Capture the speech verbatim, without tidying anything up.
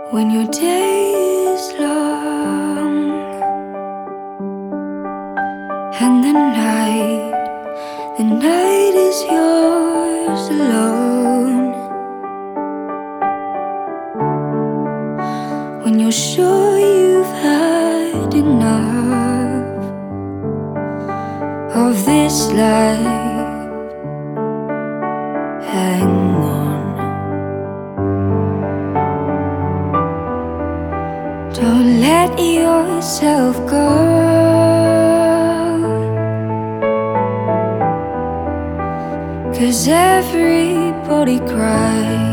When your day is long and the night, the night is yours alone. When you're sure you've had enough of this life, hang on. Don't let yourself go, 'cause everybody cries